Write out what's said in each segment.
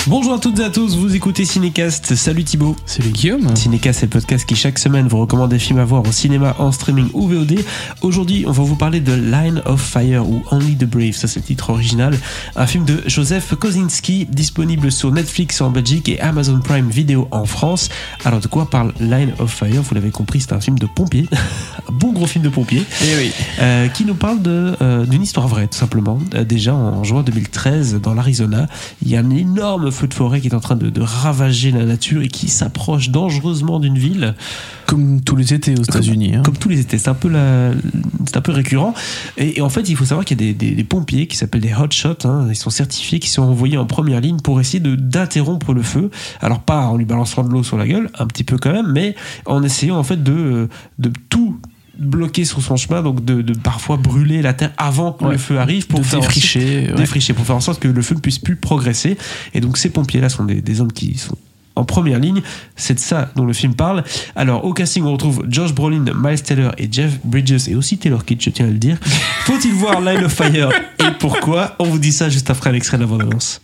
Bonjour à toutes et à tous, vous écoutez Cinécast. Salut Thibaut. Salut Guillaume. Cinécast, c'est le podcast qui chaque semaine vous recommande des films à voir au cinéma, en streaming ou VOD. Aujourd'hui, on va vous parler de Line of Fire ou Only the Brave, ça c'est le titre original. Un film de Joseph Kosinski, disponible sur Netflix en Belgique et Amazon Prime Video en France. Alors de quoi parle Line of Fire? Vous l'avez compris, c'est un film de pompiers, un bon gros film de pompiers, qui nous parle d'une histoire vraie tout simplement. Déjà en juin 2013, dans l'Arizona, il y a un énorme feu de forêt qui est en train de ravager la nature et qui s'approche dangereusement d'une ville. Comme tous les étés aux États-Unis. Comme tous les étés, c'est un peu récurrent. Et en fait, il faut savoir qu'il y a des pompiers qui s'appellent des hotshots, ils sont certifiés, qui sont envoyés en première ligne pour essayer d'interrompre le feu. Alors pas en lui balançant de l'eau sur la gueule, un petit peu quand même, mais en essayant en fait de tout bloqué sur son chemin, donc de parfois brûler la terre avant que le feu arrive, pour défricher, pour faire en sorte que le feu ne puisse plus progresser. Et donc ces pompiers là sont des hommes qui sont en première ligne, c'est de ça dont le film parle. Alors au casting on retrouve Josh Brolin, Miles Teller et Jeff Bridges et aussi Taylor Kitsch, je tiens à le dire. Faut-il voir Line of Fire et pourquoi? On vous dit ça juste après l'extrait de la bande-annonce.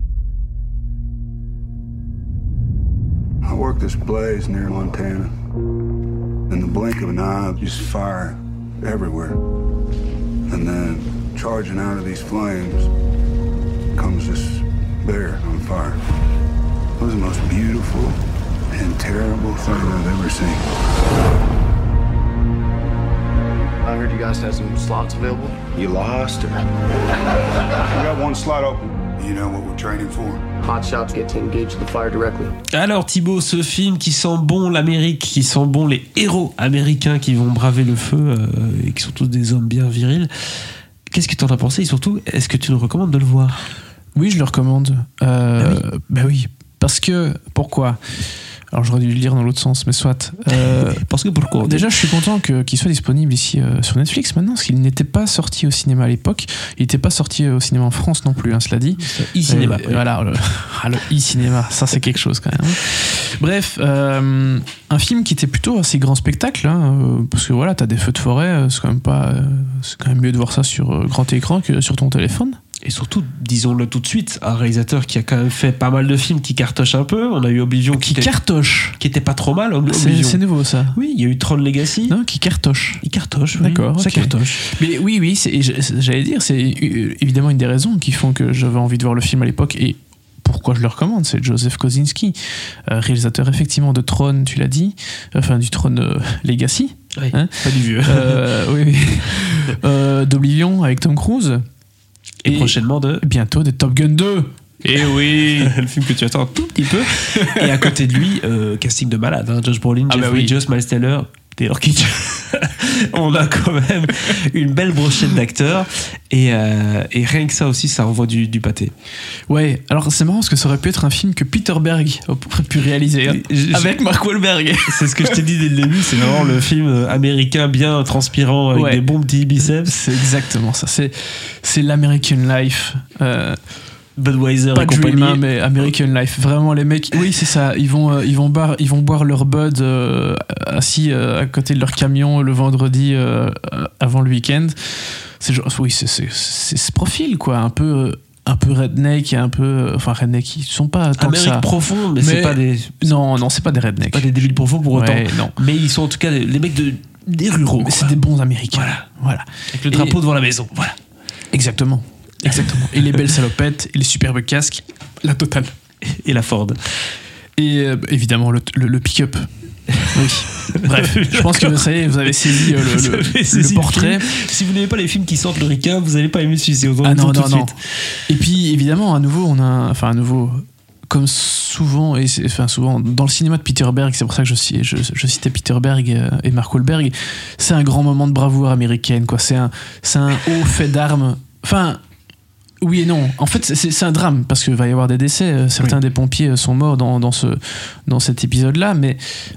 I worked this blaze near Montana. In the blink of an eye, just fire everywhere. And then, charging out of these flames, comes this bear on fire. It was the most beautiful and terrible thing I've ever seen. I heard you guys had some slots available. You lost, or? We got one slot open. You know what we're training for? Hot shots get to engage the fire directly. Alors Thibaut, ce film qui sent bon l'Amérique, qui sent bon les héros américains qui vont braver le feu et qui sont tous des hommes bien virils, qu'est-ce que tu en as pensé et surtout, est-ce que tu nous recommandes de le voir? Oui, je le recommande. Oui. Parce que, pourquoi? Alors j'aurais dû le lire dans l'autre sens, mais soit. Parce que pourquoi? Déjà, je suis content qu'il soit disponible ici sur Netflix maintenant, parce qu'il n'était pas sorti au cinéma à l'époque. Il n'était pas sorti au cinéma en France non plus, cela dit. E-cinéma. Voilà, le e-cinéma, ça c'est quelque chose quand même. Bref, un film qui était plutôt assez grand spectacle, parce que voilà, t'as des feux de forêt, c'est quand même mieux de voir ça sur grand écran que sur ton téléphone. Et surtout, disons-le tout de suite, un réalisateur qui a quand même fait pas mal de films qui cartochent un peu. On a eu Oblivion qui était pas trop mal. C'est nouveau ça. Oui, il y a eu Tron Legacy. Non, qui cartoche. Il cartoche, oui. D'accord, ça okay. cartoche. Mais oui, j'allais dire, c'est évidemment une des raisons qui font que j'avais envie de voir le film à l'époque et pourquoi je le recommande, c'est Joseph Kosinski, réalisateur effectivement de Tron, tu l'as dit, enfin du Tron Legacy. Oui, pas du vieux. Oui. D'Oblivion avec Tom Cruise. Et prochainement bientôt de Top Gun 2. Et oui, le film que tu attends un tout petit peu. Et à côté de lui, casting de malade, Josh Brolin, Jeff Bridges, Miles Teller, Taylor Kitsch. On a quand même une belle brochette d'acteurs et rien que ça aussi, ça envoie du pâté. Ouais, alors c'est marrant parce que ça aurait pu être un film que Peter Berg aurait pu réaliser avec Mark Wahlberg. C'est ce que je t'ai dit dès le début, c'est vraiment le film américain bien transpirant avec des bons petits biceps. C'est exactement ça, c'est l'American Life. Budweiser pas et compagnie. Dream, mais American Life. Vraiment, les mecs, oui, c'est ça. Ils vont boire leur Bud assis à côté de leur camion le vendredi avant le week-end. C'est ce profil, quoi. Un peu redneck et un peu. Enfin, redneck, ils sont pas tant Amérique que ça. profonde, mais c'est pas des. Non, c'est pas des rednecks. Pas des débiles profonds pour autant. Non. Mais ils sont en tout cas les mecs des ruraux. Mais c'est des bons Américains. Voilà. Avec le drapeau devant la maison. Voilà. Exactement. Et les belles salopettes, et les superbes casques, la totale. Et la Ford. Et évidemment, le pick-up. Oui. Bref, je pense que ça y est, vous avez saisi le portrait. Si vous n'aimez pas les films qui sentent le ricain, vous n'allez pas aimer celui-ci. Non. Et puis, évidemment, à nouveau, comme souvent, souvent dans le cinéma de Peter Berg, c'est pour ça que je citais Peter Berg et Mark Wahlberg, c'est un grand moment de bravoure américaine, quoi. C'est un haut fait d'armes. Enfin. Oui et non. En fait, c'est un drame parce qu'il va y avoir des décès. Certains des pompiers sont morts dans cet épisode-là, mais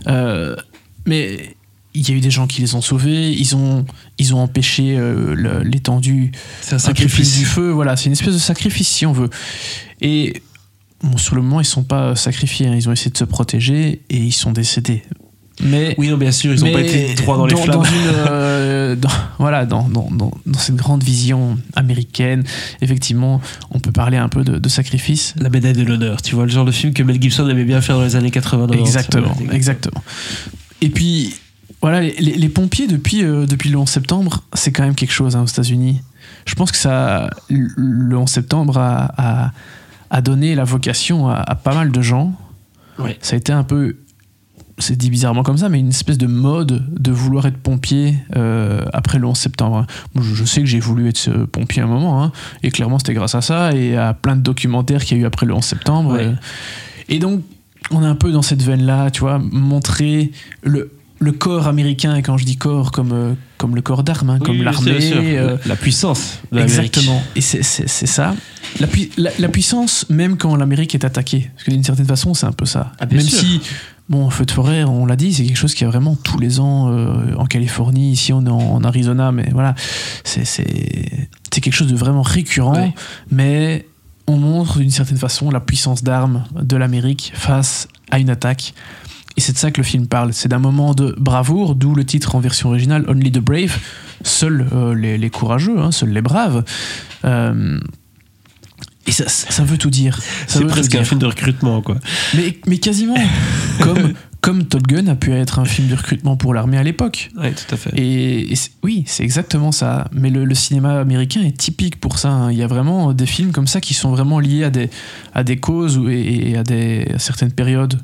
il y a eu des gens qui les ont sauvés. Ils ont empêché l'étendue du feu. Voilà, c'est une espèce de sacrifice si on veut. Et bon, sur le moment, ils sont pas sacrifiés. Ils ont essayé de se protéger et ils sont décédés. Mais oui, non, bien sûr, ils n'ont pas été droits dans les flammes. dans cette grande vision américaine, effectivement, on peut parler un peu de sacrifice. La médaille de l'honneur, tu vois, le genre de film que Mel Gibson aimait bien faire dans les années 80. Exactement. Et puis, voilà, les pompiers, depuis le 11 septembre, c'est quand même quelque chose aux États-Unis. Je pense que le 11 septembre a donné la vocation à pas mal de gens. Ouais. Ça a été un peu, c'est dit bizarrement comme ça, mais une espèce de mode de vouloir être pompier après le 11 septembre. Moi, je sais que j'ai voulu être pompier à un moment, et clairement c'était grâce à ça et à plein de documentaires qu'il y a eu après le 11 septembre. Ouais. Et donc, on est un peu dans cette veine-là, tu vois, montrer le corps américain, et quand je dis corps, comme le corps d'armes, comme l'armée. La puissance de l'Amérique. Exactement. Et c'est ça. La puissance, même quand l'Amérique est attaquée. Parce que d'une certaine façon, c'est un peu ça. Ah, bien même sûr. si, bon, feu de forêt, on l'a dit, c'est quelque chose qui a vraiment tous les ans en Californie. Ici, on est en Arizona, mais voilà. C'est quelque chose de vraiment récurrent. Ouais. Mais on montre d'une certaine façon la puissance d'armes de l'Amérique face à une attaque. Et c'est de ça que le film parle. C'est d'un moment de bravoure, d'où le titre en version originale, Only the Brave. Seuls les courageux, seuls les braves. Et ça veut tout dire. C'est presque un film de recrutement, quoi. Mais quasiment. comme Top Gun a pu être un film de recrutement pour l'armée à l'époque. Oui, tout à fait. Et oui, c'est exactement ça. Mais le cinéma américain est typique pour ça. Il y a vraiment des films comme ça qui sont vraiment liés à des causes et à certaines périodes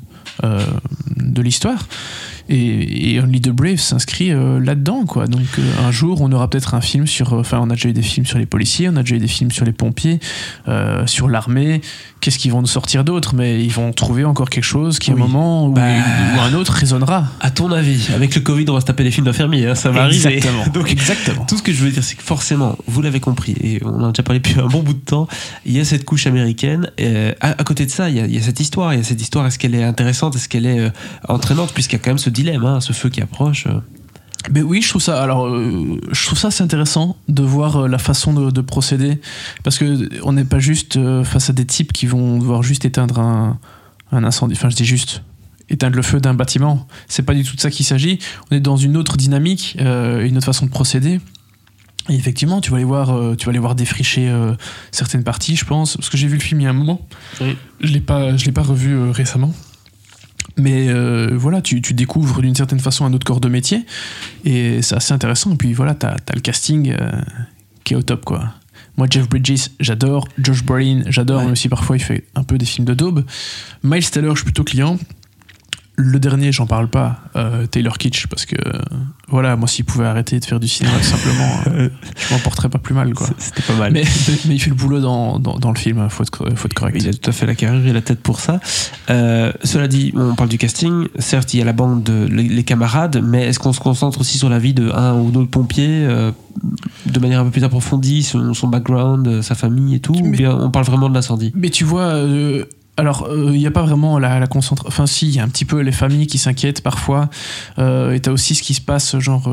de l'histoire. Et Only the Brave s'inscrit là-dedans, quoi. Donc un jour, on aura peut-être un film on a déjà eu des films sur les policiers, on a déjà eu des films sur les pompiers, sur l'armée. Qu'est-ce qu'ils vont nous sortir d'autre? Mais ils vont trouver encore quelque chose qui, à un moment ou un autre, résonnera. À ton avis, avec le Covid, on va se taper des films d'infirmiers, ça va arriver. Exactement. Donc, exactement. Tout ce que je veux dire, c'est que forcément, vous l'avez compris, et on en a déjà parlé depuis un bon bout de temps, il y a cette couche américaine. À côté de ça, il y a cette histoire. Il y a cette histoire, est-ce qu'elle est intéressante? Est-ce qu'elle est entraînante? Puisqu'il y a quand même ce dilemme, ce feu qui approche. Mais oui, je trouve ça assez intéressant de voir la façon de procéder, parce que on n'est pas juste face à des types qui vont devoir juste éteindre un incendie. Enfin, je dis juste éteindre le feu d'un bâtiment. C'est pas du tout de ça qu'il s'agit. On est dans une autre dynamique, une autre façon de procéder. Et effectivement, tu vas aller voir défricher certaines parties, je pense, parce que j'ai vu le film il y a un moment. Oui. Je l'ai pas revu récemment. Mais voilà, tu découvres d'une certaine façon un autre corps de métier, et c'est assez intéressant. Et puis voilà, t'as le casting qui est au top, quoi. Moi, Jeff Bridges, j'adore. Josh Brolin, j'adore, même si parfois il fait un peu des films de daube. Miles Teller, je suis plutôt client. Le dernier, j'en parle pas, Taylor Kitsch, parce que voilà, moi, s'il pouvait arrêter de faire du cinéma, tout simplement, je m'en porterais pas plus mal, quoi. C'était pas mal. Mais il fait le boulot dans le film, faut être correct. Il a tout à fait la carrure et la tête pour ça. Cela dit, on parle du casting. Certes, il y a la bande les camarades, mais est-ce qu'on se concentre aussi sur la vie de un ou d'autres pompiers de manière un peu plus approfondie, son background, sa famille et tout, ou bien on parle vraiment de l'incendie? Mais tu vois. Alors, il n'y a pas vraiment la concentration. Enfin, si, il y a un petit peu les familles qui s'inquiètent parfois. Et t'as aussi ce qui se passe, genre,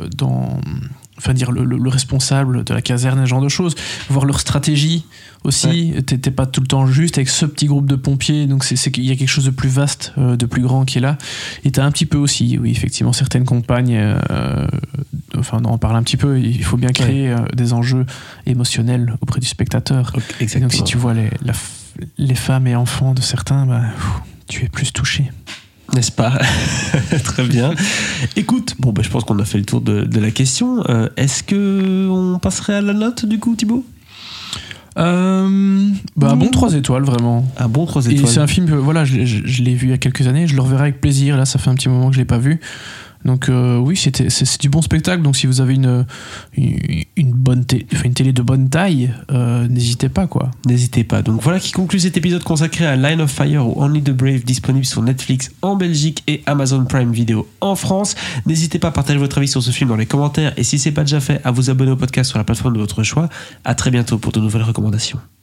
enfin, dire le responsable de la caserne, ce genre de choses. Voir leur stratégie aussi. Ouais. T'es pas tout le temps juste avec ce petit groupe de pompiers. Donc, il y a quelque chose de plus vaste, de plus grand qui est là. Et t'as un petit peu aussi, oui, effectivement, certaines compagnes. Enfin, on en parle un petit peu. Il faut bien créer des enjeux émotionnels auprès du spectateur. Okay, et donc, si tu vois les femmes et enfants de certains, tu es plus touché. N'est-ce pas? Très bien. Écoute, je pense qu'on a fait le tour de la question. Est-ce qu'on passerait à la note, du coup, Thibaut? Un bon 3 étoiles, vraiment. Un bon 3 étoiles. Et c'est un film que je l'ai vu il y a quelques années, je le reverrai avec plaisir. Là, ça fait un petit moment que je l'ai pas vu. Donc oui, c'est du bon spectacle. Donc si vous avez une télé de bonne taille, n'hésitez pas, quoi. N'hésitez pas. Donc voilà qui conclut cet épisode consacré à Line of Fire ou Only the Brave, disponible sur Netflix en Belgique et Amazon Prime Video en France. N'hésitez pas à partager votre avis sur ce film dans les commentaires, et si c'est pas déjà fait, à vous abonner au podcast sur la plateforme de votre choix. À très bientôt pour de nouvelles recommandations.